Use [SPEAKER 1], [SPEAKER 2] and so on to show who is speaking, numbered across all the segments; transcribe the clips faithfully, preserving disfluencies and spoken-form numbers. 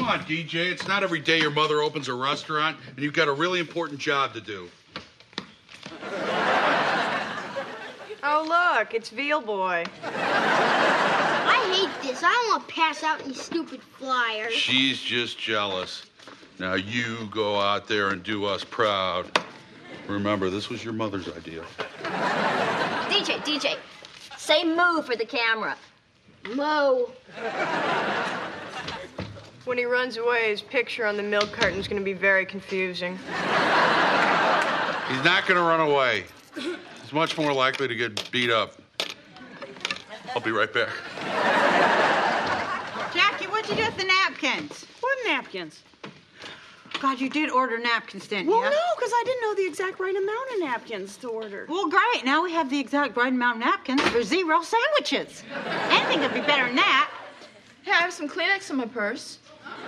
[SPEAKER 1] on, D J. It's not every day your mother opens a restaurant, and you've got a really important job to do.
[SPEAKER 2] Oh, look, it's Veal Boy.
[SPEAKER 3] I hate this. I don't want to pass out these stupid flyers.
[SPEAKER 1] She's just jealous. Now you go out there and do us proud. Remember, this was your mother's idea.
[SPEAKER 4] D J, D J, say moo for the camera.
[SPEAKER 3] Mo.
[SPEAKER 2] When he runs away, his picture on the milk carton's going to be very confusing.
[SPEAKER 1] He's not going to run away. He's much more likely to get beat up. I'll be right back.
[SPEAKER 5] Jackie, what'd you do with the napkins?
[SPEAKER 6] What napkins?
[SPEAKER 5] God, you did order napkins, didn't
[SPEAKER 6] Well,
[SPEAKER 5] you?
[SPEAKER 6] no, because I didn't know the exact right amount of napkins to order.
[SPEAKER 5] Well, great. Now we have the exact right amount of napkins for zero sandwiches. Anything could be better than that.
[SPEAKER 7] Hey, I have some Kleenex in my purse.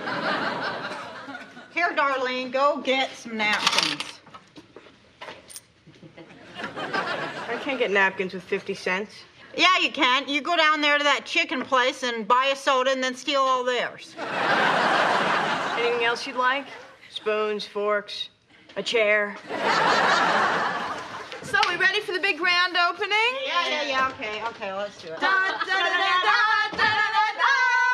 [SPEAKER 5] Here, Darlene, go get some napkins.
[SPEAKER 2] I can't get napkins with fifty cents.
[SPEAKER 5] Yeah, you can. You go down there to that chicken place and buy a soda and then steal all theirs.
[SPEAKER 2] Anything else you'd like? Spoons, forks, a chair.
[SPEAKER 7] So, we ready for the big grand opening?
[SPEAKER 5] Yeah, yeah, yeah. Okay, okay, let's do it.
[SPEAKER 7] Da, da, da, da, da, da, da, da.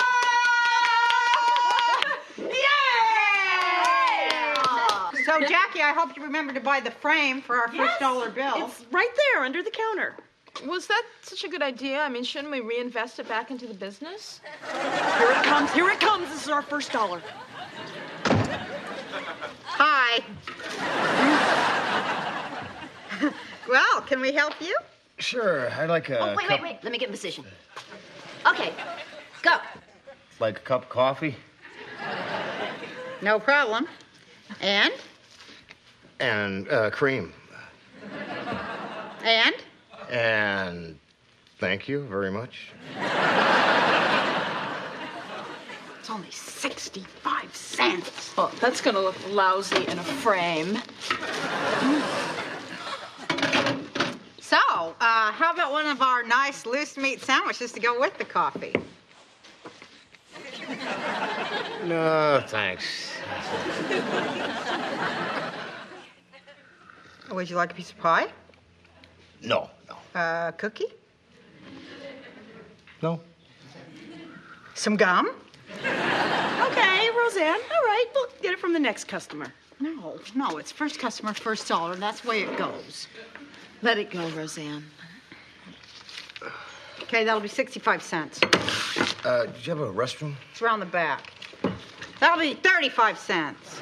[SPEAKER 5] Yeah! So, Jackie, I hope you remember to buy the frame for our
[SPEAKER 6] Yes,
[SPEAKER 5] first dollar bill.
[SPEAKER 6] It's right there under the counter.
[SPEAKER 7] Was that such a good idea? I mean, shouldn't we reinvest it back into the business?
[SPEAKER 6] Here it comes. Here it comes. This is our first dollar.
[SPEAKER 5] Hi. Well, can we help you?
[SPEAKER 8] Sure, I'd like a
[SPEAKER 4] Oh, wait,
[SPEAKER 8] cup,
[SPEAKER 4] wait, wait. Let me get in position. Okay, go.
[SPEAKER 8] like a cup of coffee
[SPEAKER 5] No problem. And?
[SPEAKER 8] and uh, cream.
[SPEAKER 5] And?
[SPEAKER 8] And thank you very much.
[SPEAKER 5] It's only sixty-five cents.
[SPEAKER 7] Oh, that's gonna look lousy in a frame.
[SPEAKER 5] So, uh, how about one of our nice loose meat sandwiches to go with the coffee?
[SPEAKER 8] No, thanks.
[SPEAKER 5] Would you like a piece of pie?
[SPEAKER 8] No, no,
[SPEAKER 5] A cookie?
[SPEAKER 8] no.
[SPEAKER 5] Some gum?
[SPEAKER 6] Okay, Roseanne. All right, we'll get it from the next customer.
[SPEAKER 5] No, no, it's first customer, first dollar. That's the way it goes.
[SPEAKER 7] Let it go, Roseanne.
[SPEAKER 5] Okay, that'll be sixty-five cents.
[SPEAKER 8] Uh, did you have a restroom?
[SPEAKER 5] It's around the back. That'll be thirty-five cents.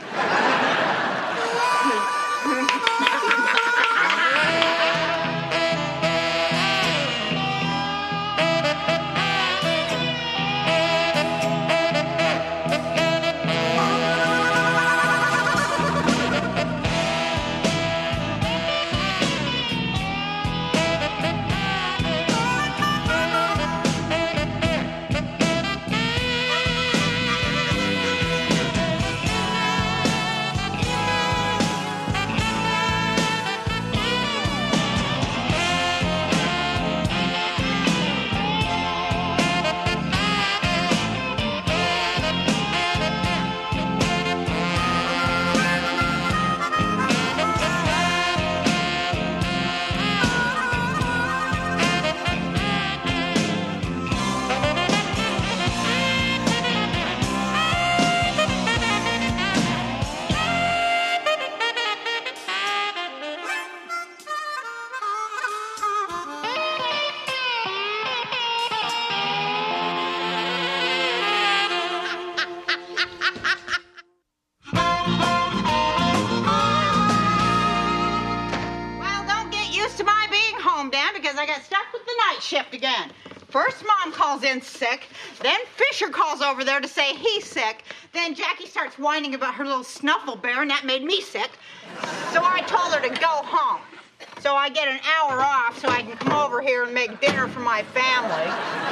[SPEAKER 5] Shift again. First Mom calls in sick, then Fisher calls over there to say he's sick, then Jackie starts whining about her little snuffle bear, and that made me sick. So I told her to go home. So I get an hour off so I can come over here and make dinner for my family.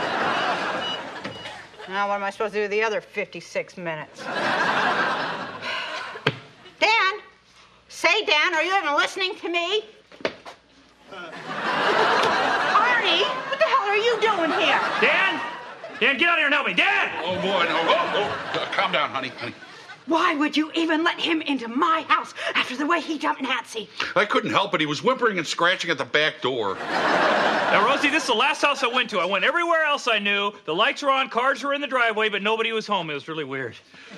[SPEAKER 5] Now what am I supposed to do with the other fifty-six minutes? Dan? Say, Dan, are you even listening to me? Arnie, what the hell are you doing here?
[SPEAKER 9] Dan? Dan, get out here and help me. Dan!
[SPEAKER 1] Oh, boy, no. Oh, oh. Calm down, honey, honey.
[SPEAKER 6] Why would you even let him into my house after the way he dumped Nancy?
[SPEAKER 1] I couldn't help it. He was whimpering and scratching at the back door.
[SPEAKER 9] Now, Rosie, this is the last house I went to. I went everywhere else I knew. The lights were on, cars were in the driveway, but nobody was home. It was really weird.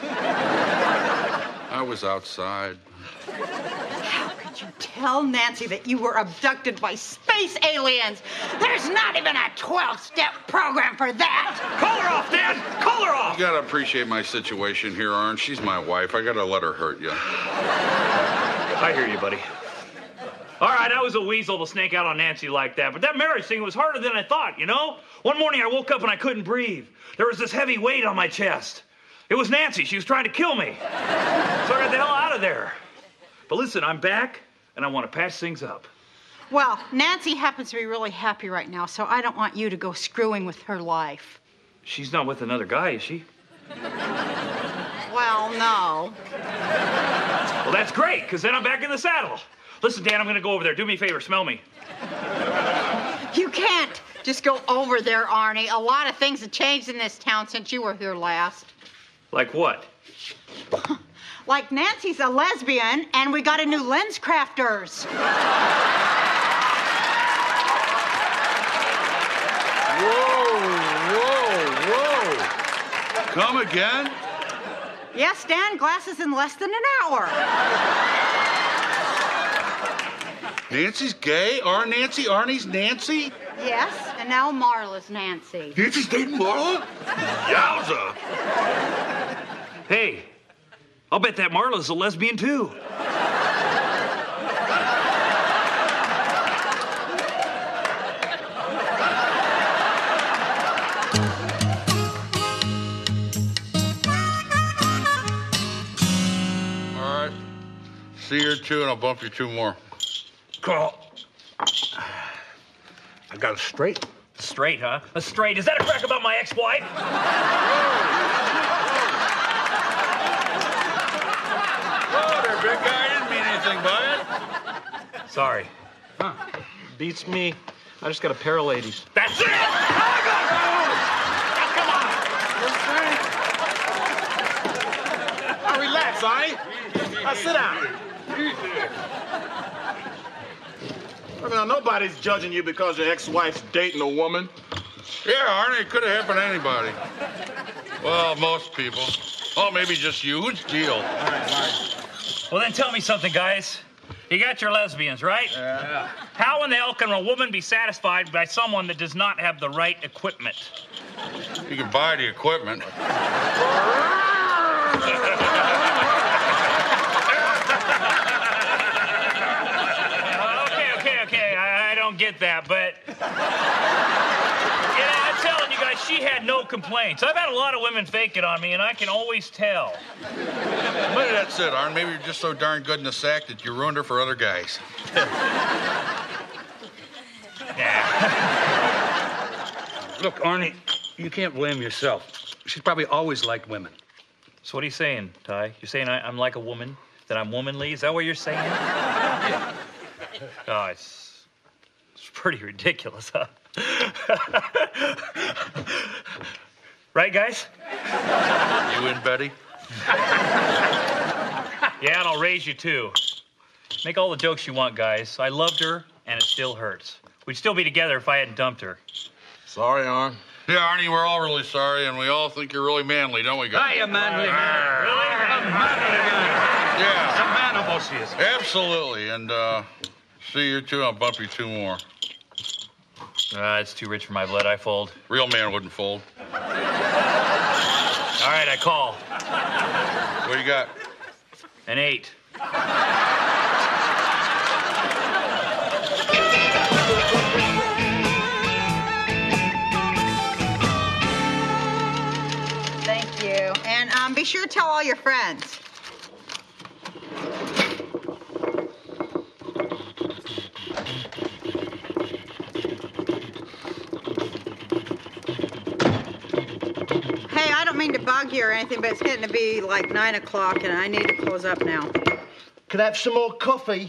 [SPEAKER 1] I was outside.
[SPEAKER 5] How could you tell Nancy that you were abducted by space aliens? There's not even a twelve-step program for that.
[SPEAKER 9] Call her off, Dan! Call her off!
[SPEAKER 1] You gotta appreciate my situation here, Arn. She's my wife. I gotta let her hurt you.
[SPEAKER 9] I hear you, buddy. All right, I was a weasel to snake out on Nancy like that, but that marriage thing was harder than I thought, you know? One morning I woke up and I couldn't breathe. There was this heavy weight on my chest. It was Nancy. She was trying to kill me. So I got the hell out of there. But listen, I'm back, and I want to patch things up.
[SPEAKER 5] Well, Nancy happens to be really happy right now, so I don't want you to go screwing with her life.
[SPEAKER 9] She's not with another guy, is she?
[SPEAKER 5] Well, no.
[SPEAKER 9] Well, that's great, because then I'm back in the saddle. Listen, Dan, I'm going to go over there. Do me a favor. Smell me.
[SPEAKER 5] You can't just go over there, Arnie. A lot of things have changed in this town since you were here last.
[SPEAKER 9] Like what?
[SPEAKER 5] Like Nancy's a lesbian, and we got a new lens crafters.
[SPEAKER 1] Whoa, whoa, whoa. Come again?
[SPEAKER 5] Yes, Dan, glasses in less than an hour.
[SPEAKER 1] Nancy's gay? Our Nancy? Arnie's Nancy?
[SPEAKER 5] Yes, and now Marla's Nancy.
[SPEAKER 1] Nancy's dating Marla? Yowza.
[SPEAKER 9] Hey, I'll bet that Marla's a lesbian, too.
[SPEAKER 1] All right. See you two, and I'll bump you two more.
[SPEAKER 9] Carl. I got a straight. Straight, huh? A straight. Is that a crack about my ex-wife?
[SPEAKER 1] Oh, there, big guy. I didn't mean anything by it.
[SPEAKER 9] Sorry.
[SPEAKER 10] Huh. Beats me. I just got a pair of ladies.
[SPEAKER 9] That's it!
[SPEAKER 10] Now relax, Arnie. Now sit down. I mean, nobody's judging you because your ex-wife's dating a woman.
[SPEAKER 1] Yeah, Arnie, it could have happened to anybody. Well, most people. Oh, maybe just you. Who's deal?
[SPEAKER 10] All right, bye.
[SPEAKER 9] Well, then tell me something, guys. You got your lesbians, right?
[SPEAKER 10] Yeah.
[SPEAKER 9] How in the hell can a woman be satisfied by someone that does not have the right equipment?
[SPEAKER 1] You can buy the equipment.
[SPEAKER 9] okay, okay, okay. I, I don't get that, but... You know, I'm telling you guys, she had no complaints. I've had a lot of women fake it on me, and I can always tell.
[SPEAKER 1] Maybe that's it, Arn. Maybe you're just so darn good in the sack that you ruined her for other guys.
[SPEAKER 9] Yeah.
[SPEAKER 11] Look, Arnie, you can't blame yourself. She's probably always liked women.
[SPEAKER 9] So what are you saying, Ty? You're saying I, I'm like a woman? That I'm womanly? Is that what you're saying? Oh, it's, it's pretty ridiculous, huh? Right, guys?
[SPEAKER 1] You in, Betty?
[SPEAKER 9] Yeah, and I'll raise you, too. Make all the jokes you want, guys. I loved her, and it still hurts. We'd still be together if I hadn't dumped her.
[SPEAKER 10] Sorry, Arn.
[SPEAKER 1] Yeah, Arnie, we're all really sorry, and we all think you're really manly, don't we, guys?
[SPEAKER 11] Hi, you manly man.
[SPEAKER 9] Really?
[SPEAKER 11] A manly man.
[SPEAKER 1] Yeah.
[SPEAKER 11] A man of us, he is.
[SPEAKER 1] Absolutely, and uh, see you two. I'll bump you two more.
[SPEAKER 9] Uh, it's too rich for my blood. I fold.
[SPEAKER 1] Real man wouldn't fold.
[SPEAKER 9] All right, I call.
[SPEAKER 1] What do you got?
[SPEAKER 9] An eight.
[SPEAKER 5] Thank you. And um, be sure to tell all your friends. Hey, I don't mean to bug you or anything, but it's getting to be like nine o'clock, and I need to close up now.
[SPEAKER 12] Could I have some more coffee?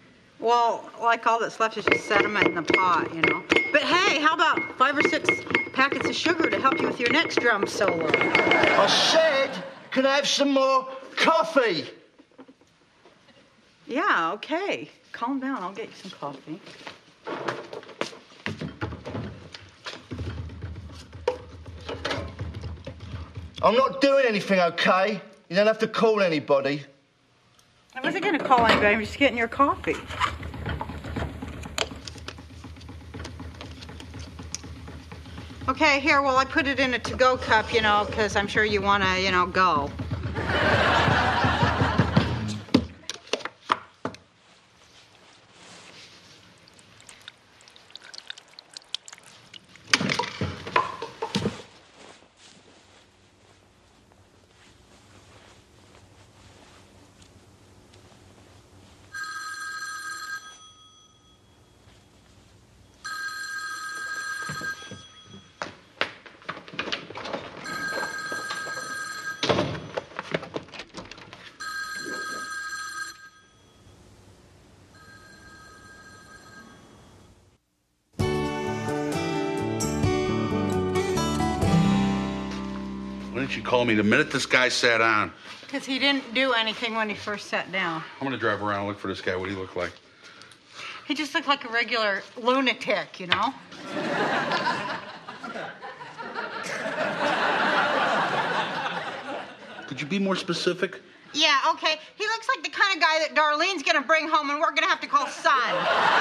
[SPEAKER 5] Well, like all that's left is just sediment in the pot, you know. But hey, how about five or six packets of sugar to help you with your next drum solo.
[SPEAKER 12] I said, can I have some more coffee?
[SPEAKER 5] Yeah, okay. Calm down. I'll get you some coffee.
[SPEAKER 12] I'm not doing anything, okay? You don't have to call anybody.
[SPEAKER 5] I wasn't going to call anybody. I'm just getting your coffee. Okay, here, well, I put it in a to-go cup, you know, because I'm sure you want to, you know, go.
[SPEAKER 1] Why didn't you call me the minute this guy sat down?
[SPEAKER 5] Because he didn't do anything when he first sat down.
[SPEAKER 1] I'm gonna drive around and look for this guy. What do he look like?
[SPEAKER 5] He just looked like a regular lunatic, you know?
[SPEAKER 1] Could you be more specific?
[SPEAKER 5] Yeah, okay. He looks like the kind of guy that Darlene's gonna bring home and we're gonna have to call son.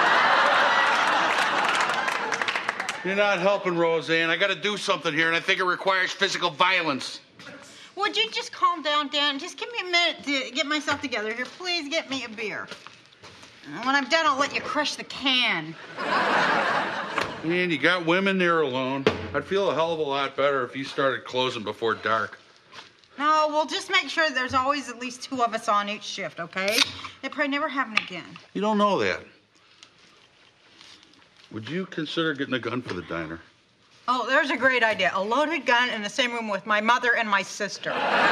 [SPEAKER 1] You're not helping, Roseanne. I gotta do something here, and I think it requires physical violence.
[SPEAKER 5] Would you just calm down, Dan? Just give me a minute to get myself together here. Please get me a beer. And when I'm done, I'll let you crush the can.
[SPEAKER 1] Man, you got women there alone. I'd feel a hell of a lot better if you started closing before dark.
[SPEAKER 5] No, we'll just make sure there's always at least two of us on each shift, okay? It probably never happen again.
[SPEAKER 1] You don't know that. Would you consider getting a gun for the diner?
[SPEAKER 5] Oh, there's a great idea. A loaded gun in the same room with my mother and my sister.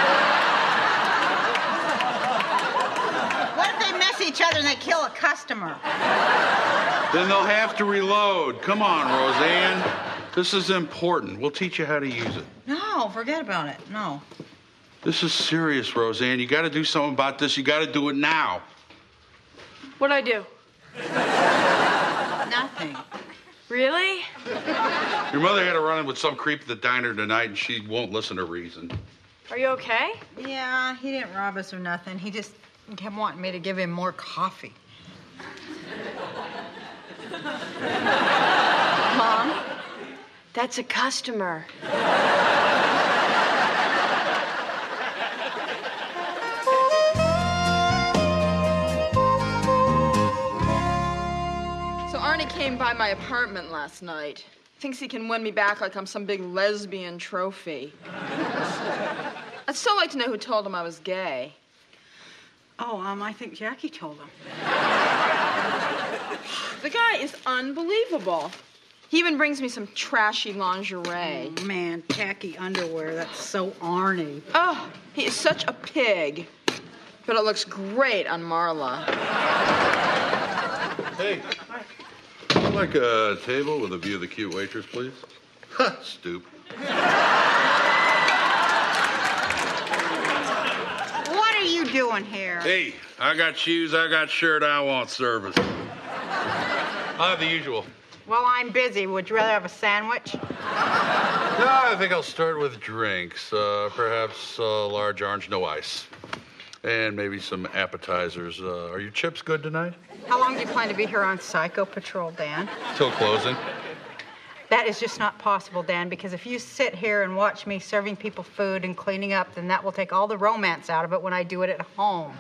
[SPEAKER 5] What if they mess each other and they kill a customer?
[SPEAKER 1] Then they'll have to reload. Come on, Roseanne. This is important. We'll teach you how to use it.
[SPEAKER 5] No, forget about it. No.
[SPEAKER 1] This is serious, Roseanne. You got to do something about this. You got to do it now.
[SPEAKER 2] What'd I do?
[SPEAKER 5] Nothing.
[SPEAKER 2] Really?
[SPEAKER 1] Your mother had a run-in with some creep at the diner tonight, and she won't listen to reason.
[SPEAKER 2] Are you okay?
[SPEAKER 5] Yeah, he didn't rob us or nothing. He just kept wanting me to give him more coffee.
[SPEAKER 2] Mom, that's a customer.
[SPEAKER 7] Arnie came by my apartment last night. Thinks he can win me back like I'm some big lesbian trophy. I'd still like to know who told him I was gay.
[SPEAKER 5] Oh, um, I think Jackie told him.
[SPEAKER 7] The guy is unbelievable. He even brings me some trashy lingerie.
[SPEAKER 5] Oh, man, tacky underwear. That's so Arnie.
[SPEAKER 7] Oh, he is such a pig. But it looks great on Marla.
[SPEAKER 1] Hey. I'd like a table with a view of the cute waitress, please. Ha, stoop.
[SPEAKER 5] What are you doing here?
[SPEAKER 1] Hey, I got shoes, I got shirt, I want service. I'll have the usual.
[SPEAKER 5] Well, I'm busy. Would you rather have a sandwich?
[SPEAKER 1] No, I think I'll start with drinks. Uh, perhaps a large orange, no ice. And maybe some appetizers. Uh, are your chips good tonight?
[SPEAKER 5] How long do you plan to be here on Psycho Patrol, Dan?
[SPEAKER 1] Till closing.
[SPEAKER 5] That is just not possible, Dan, because if you sit here and watch me serving people food and cleaning up, then that will take all the romance out of it when I do it at home.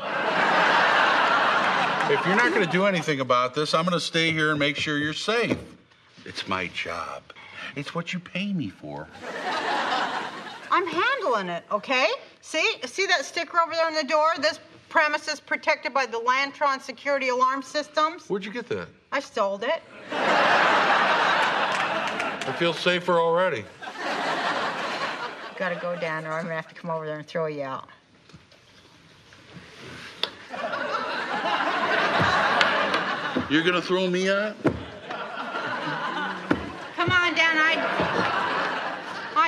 [SPEAKER 1] If you're not going to do anything about this, I'm going to stay here and make sure you're safe. It's my job. It's what you pay me for.
[SPEAKER 5] I'm handling it, okay? See? See that sticker over there on the door? This premise is protected by the Lantron security alarm systems.
[SPEAKER 1] Where'd you get that?
[SPEAKER 5] I stole it.
[SPEAKER 1] I feel safer already.
[SPEAKER 5] Gotta go down or I'm gonna have to come over there and throw you out.
[SPEAKER 1] You're gonna throw me out?
[SPEAKER 5] Come on, Dan. I.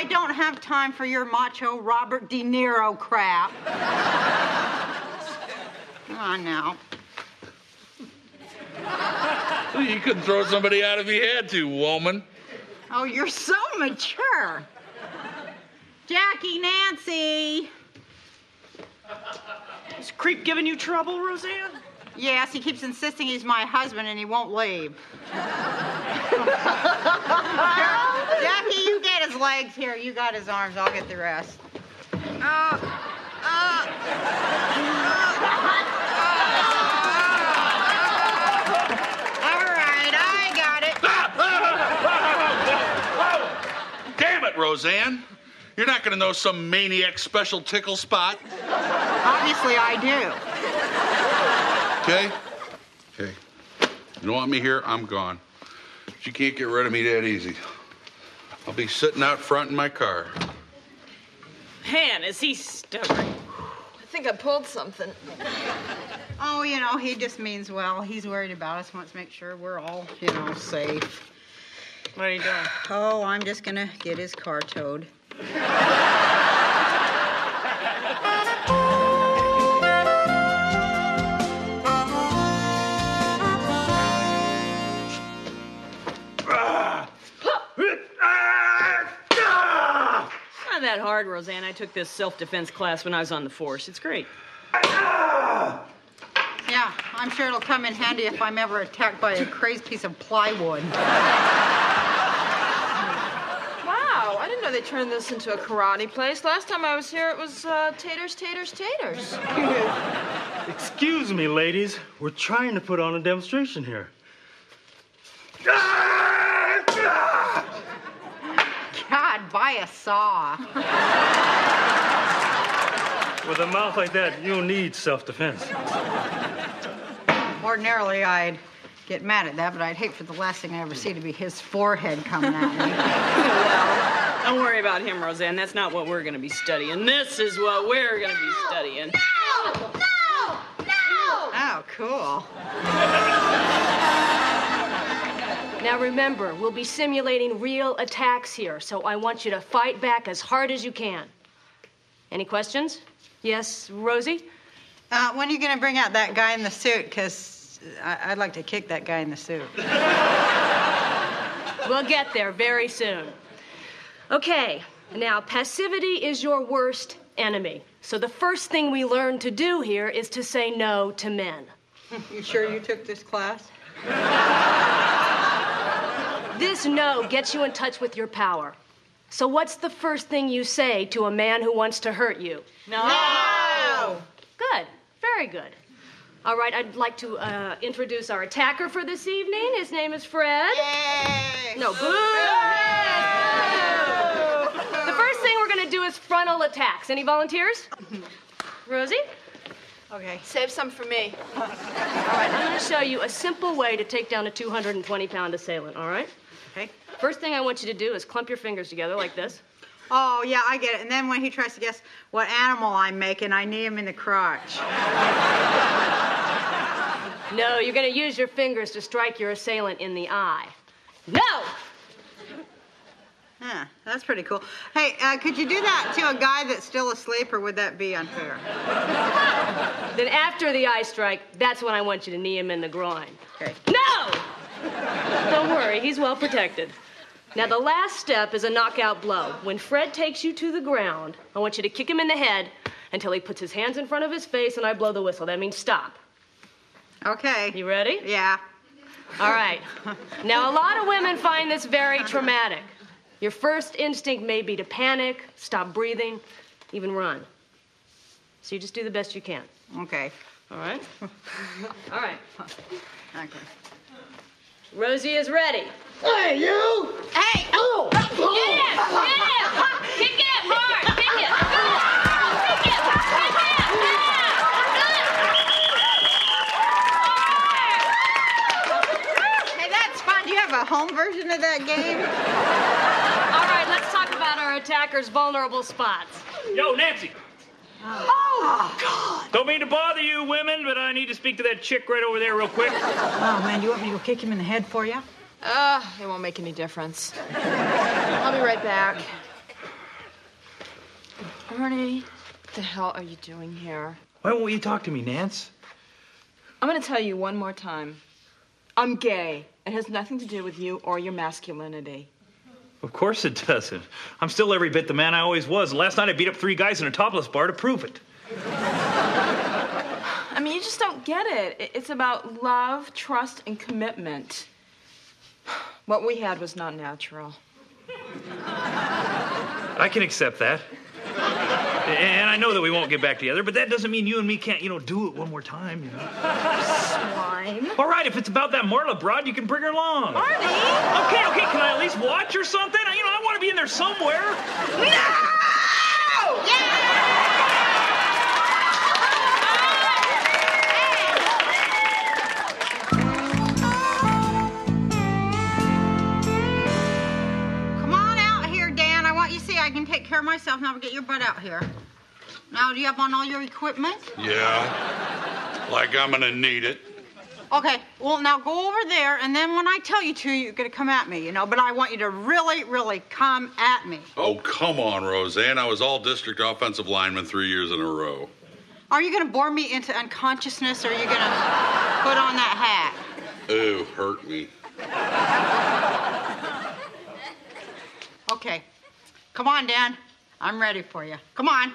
[SPEAKER 5] I don't have time for your macho Robert De Niro crap. Come on now.
[SPEAKER 1] You could throw somebody out if you had to, woman.
[SPEAKER 5] Oh, you're so mature. Jackie, Nancy.
[SPEAKER 6] Is creep giving you trouble, Roseanne?
[SPEAKER 5] Yes, he keeps insisting he's my husband and he won't leave. Jackie, you get his legs here. You got his arms. I'll get the rest. Uh, uh, uh, all right, I got it.
[SPEAKER 1] Damn it, Roseanne. You're not going to know some maniac special tickle spot.
[SPEAKER 5] Obviously, I do.
[SPEAKER 1] Okay? Okay. You don't want me here? I'm gone. But you can't get rid of me that easy. I'll be sitting out front in my car.
[SPEAKER 6] Man, is he stubborn.
[SPEAKER 7] I think I pulled something.
[SPEAKER 5] Oh, you know, he just means well. He's worried about us, wants to make sure we're all, you know, safe.
[SPEAKER 6] What are you doing?
[SPEAKER 5] Oh, I'm just going to get his car towed.
[SPEAKER 6] Not that hard, Roseanne. I took this self-defense class when I was on the force. It's great.
[SPEAKER 5] Yeah, I'm sure it'll come in handy if I'm ever attacked by a crazed piece of plywood.
[SPEAKER 7] Wow, I didn't know they turned this into a karate place. Last time I was here, it was uh, taters, taters, taters.
[SPEAKER 13] Excuse me, ladies. We're trying to put on a demonstration here.
[SPEAKER 5] God, buy a saw.
[SPEAKER 13] With a mouth like that, you don't need self-defense.
[SPEAKER 5] Ordinarily, I'd get mad at that, but I'd hate for the last thing I ever see to be his forehead coming at me.
[SPEAKER 6] Well, don't worry about him, Roseanne. That's not what we're going to be studying. This is what we're going to be studying.
[SPEAKER 3] No! No! No!
[SPEAKER 5] Oh, cool.
[SPEAKER 2] Now remember, we'll be simulating real attacks here, so I want you to fight back as hard as you can. Any questions? Yes, Rosie?
[SPEAKER 5] Uh, when are you going to bring out that guy in the suit? Because I'd like to kick that guy in the suit.
[SPEAKER 2] We'll get there very soon. Okay, now passivity is your worst enemy. So the first thing we learn to do here is to say no to men.
[SPEAKER 5] You sure you took this class?
[SPEAKER 2] This no gets you in touch with your power. So what's the first thing you say to a man who wants to hurt you?
[SPEAKER 5] No! No!
[SPEAKER 2] Good. Very good. All right, I'd like to uh, introduce our attacker for this evening. His name is Fred.
[SPEAKER 5] Yay!
[SPEAKER 2] No, boo! The first thing we're going to do is frontal attacks. Any volunteers? Rosie?
[SPEAKER 5] Okay.
[SPEAKER 7] Save some for me.
[SPEAKER 2] All right, I'm going to show you a simple way to take down a two hundred twenty pound assailant, all right?
[SPEAKER 5] Okay.
[SPEAKER 2] First thing I want you to do is clump your fingers together like this.
[SPEAKER 5] Oh, yeah, I get it. And then when he tries to guess what animal I'm making, I knee him in the crotch.
[SPEAKER 2] No, you're going to use your fingers to strike your assailant in the eye. No!
[SPEAKER 5] Yeah, that's pretty cool. Hey, uh, could you do that to a guy that's still asleep, or would that be unfair?
[SPEAKER 2] Then after the eye strike, that's when I want you to knee him in the groin.
[SPEAKER 5] Okay.
[SPEAKER 2] No! Don't worry, he's well protected. Now, the last step is a knockout blow. When Fred takes you to the ground, I want you to kick him in the head until he puts his hands in front of his face and I blow the whistle. That means stop.
[SPEAKER 5] Okay.
[SPEAKER 2] You ready?
[SPEAKER 5] Yeah.
[SPEAKER 2] All right. Now, a lot of women find this very traumatic. Your first instinct may be to panic, stop breathing, even run. So you just do the best you can.
[SPEAKER 5] Okay.
[SPEAKER 2] All right? All right.
[SPEAKER 5] Okay.
[SPEAKER 2] Rosie is ready.
[SPEAKER 12] Hey, you!
[SPEAKER 5] Hey!
[SPEAKER 12] Oh!
[SPEAKER 2] Get him! Get him! Kick it hard! Kick it! Kick it! Kick it!
[SPEAKER 5] Hey, that's fun. Do you have a home version of that game?
[SPEAKER 2] All right, let's talk about our attacker's vulnerable spots.
[SPEAKER 9] Yo, Nancy.
[SPEAKER 5] Oh, God.
[SPEAKER 9] Don't mean to bother you women, but I need to speak to that chick right over there real quick.
[SPEAKER 5] Oh, man, do you want me to go kick him in the head for you?
[SPEAKER 7] Uh, it won't make any difference. I'll be right back. Ernie, what the hell are you doing here?
[SPEAKER 9] Why won't you talk to me, Nance?
[SPEAKER 7] I'm gonna tell you one more time. I'm gay. It has nothing to do with you or your masculinity.
[SPEAKER 9] Of course it doesn't. I'm still every bit the man I always was. Last night I beat up three guys in a topless bar to prove it.
[SPEAKER 7] I mean, you just don't get it. It's about love, trust, and commitment. What we had was not natural.
[SPEAKER 9] I can accept that. And I know that we won't get back together, but that doesn't mean you and me can't, you know, do it one more time, you know.
[SPEAKER 7] Swine.
[SPEAKER 9] All right, if it's about that Marla broad, you can bring her along.
[SPEAKER 7] Marty!
[SPEAKER 9] Okay, okay, can I at least watch or something? You know, I want to be in there somewhere.
[SPEAKER 5] No! Yeah! Come on out here, Dan. I want you to see I can take care of myself. Now get your butt out here. Now, do you have on all your equipment?
[SPEAKER 1] Yeah. Like I'm gonna need it.
[SPEAKER 5] Okay, well, now go over there, and then when I tell you to, you're going to come at me, you know, but I want you to really, really come at me.
[SPEAKER 1] Oh, come on, Roseanne. I was all district offensive lineman three years in a row.
[SPEAKER 5] Are you going to bore me into unconsciousness, or are you going to put on that hat?
[SPEAKER 1] Ooh, hurt me.
[SPEAKER 5] Okay, come on, Dan. I'm ready for you. Come on.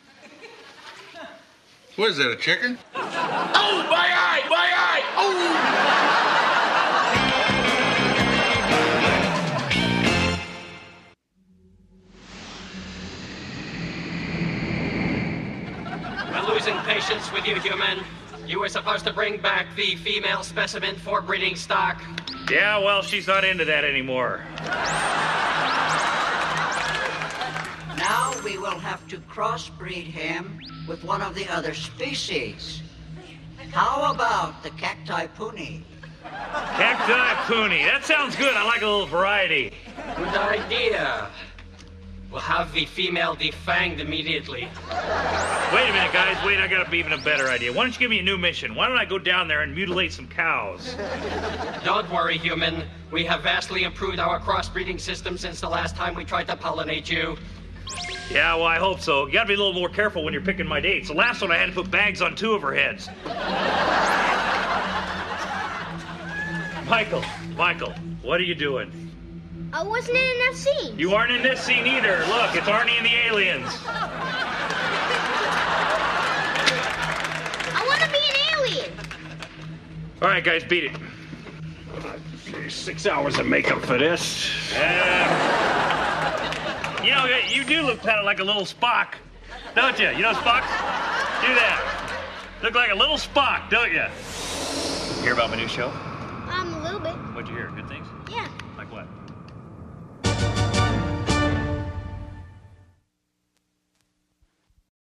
[SPEAKER 1] What is that, a chicken?
[SPEAKER 10] Oh, my eye! My eye!
[SPEAKER 14] Oh! We're losing patience with you, human. You were supposed to bring back the female specimen for breeding stock.
[SPEAKER 9] Yeah, well, she's not into that anymore.
[SPEAKER 15] Now we will have to crossbreed him with one of the other species. How about the cacti puni?
[SPEAKER 9] Cacti puni. That sounds good. I like a little variety.
[SPEAKER 14] Good idea. We'll have the female defanged immediately.
[SPEAKER 9] Wait a minute, guys. Wait, I got an even a better idea. Why don't you give me a new mission? Why don't I go down there and mutilate some cows?
[SPEAKER 14] Don't worry, human. We have vastly improved our crossbreeding system since the last time we tried to pollinate you.
[SPEAKER 9] Yeah, well, I hope so. You gotta be a little more careful when you're picking my dates. The last one I had to put bags on two of her heads. Michael, Michael, what are you doing?
[SPEAKER 3] I wasn't in enough scenes.
[SPEAKER 9] You aren't in this scene either. Look, it's Arnie and the aliens.
[SPEAKER 3] I want to be an alien.
[SPEAKER 9] All right, guys, beat it.
[SPEAKER 13] Six hours of makeup for this.
[SPEAKER 9] Uh, you know, you do look kind of like a little Spock, don't you? You know Spock? Do that. Look like a little Spock, don't you? Hear about my new show?